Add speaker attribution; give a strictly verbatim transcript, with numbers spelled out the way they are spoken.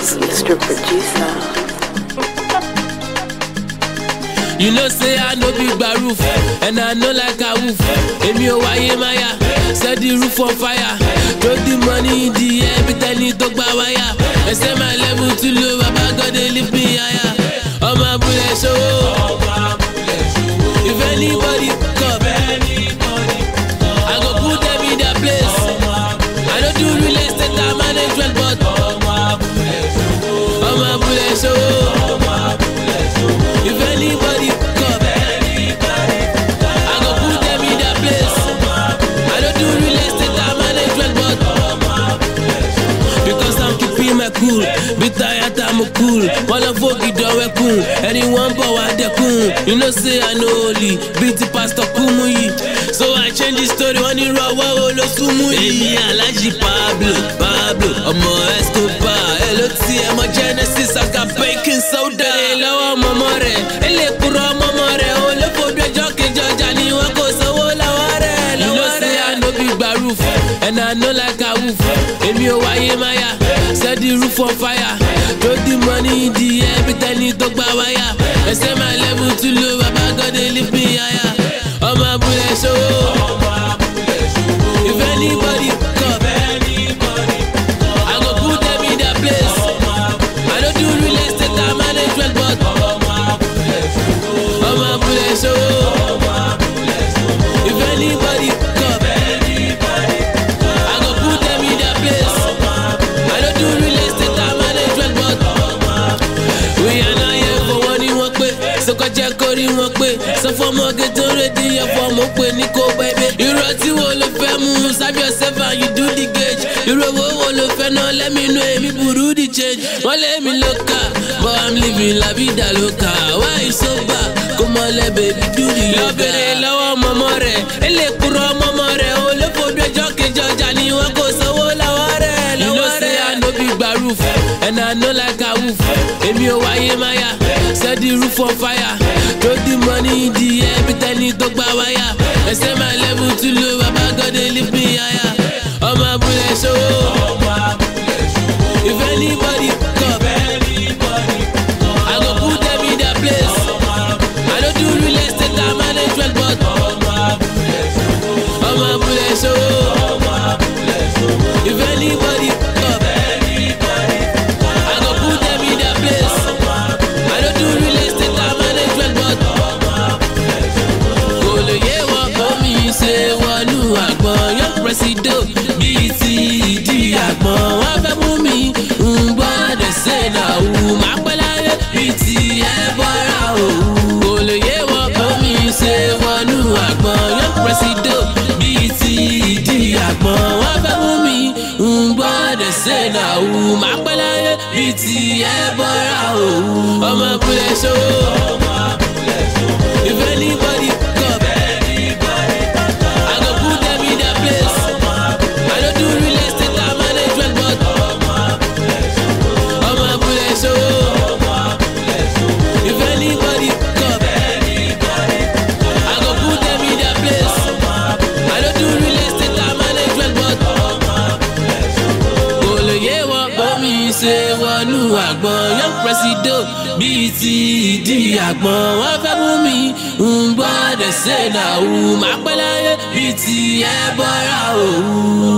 Speaker 1: Beats, Mister Producer.
Speaker 2: You know say I know big bar roof, and I know like a wolf. Emi o waye maya, set the roof on fire. Throw the money in the air, but I need to buy wire. I say my level too low, Baba God they lift me higher. All my bullets show, if anybody come, I go put them in their place. I don't do real estate, I manage well, but all my bullets show. If anybody come, I go put them in their place. I don't do real estate, I manage well, but because I'm keeping my cool. Be tired, I'm cool. Wanna fuck it down, we cool. Anyone power, they cool. You know say I know only. Beat the pastor Kumuyi. So I change the story when you raw wow lo sumuyi. Emi Alaji Pablo, Pablo, Omo Escobar. Hello T M Genesis, I got baking soda. Hello Momore, ele kuro Momore. Ole fobe joke joja ni wọn kò sanwó lọ́wọ́ rẹ̀. You know say I know big bar roof, and I know like a wolf. Emi o waye maya, set the roof on fire. Throw the money in the air, but I need to buy wire. I say my level too low, Baba God they lift me higher. All my bullets show. If anybody come, I go put them in their place. I don't do real estate, I manage well, but all my bullets show. If anybody come, I go put them in their place. I don't do real estate, I manage well, but we are not here for one in one way. So go check out in one way. So for more get ready, for more way, Nico baby. You run to all of them, save yourself and you do the gauge. You roll all of them, let me know me buru the change. One let me look up, but I'm living la vida loca. Why you so bad? Come on, let baby do the yoga. Love low mama re, ele kuro mama re. Ole fobe joke joja ni wọn kò sanwó lọ́wọ́ rẹ̀. You know say I know big bar roof, and I know like a wolf. Emi o waye maya, set the roof on fire. Throw the money in the air, but I need to buy wire. I say my level too low, Baba God they lift me higher. All my bullets show. If anybody come, I go put them in their place. I don't do real estate, I manage well, but all my bullets show. If anybody come, I go put them in their place. I don't do real estate, I manage well, but Golo ye wa komi se wanu agbon young president B T D agbon wa fẹ́ mú mi ngbo de se na u ma pelaye B T e bora o. Golo ye wa komi se wanu agbon young president B T D agbon wa fẹ́ mú mi ngbo de se na u ma pelaye B T e bora o. Ọmọ bulẹ̀ show. If anybody come, I go put them in their place. I don't do real estate, I manage well, but all my bullets show. If anybody come, I go put them in their place. I don't do real estate, I manage well, but Golo ye wa bomi se wanu agbon young president B T D agbon wa fẹ́ mú mi ngbo de se na u ma pelaye B T e bora o.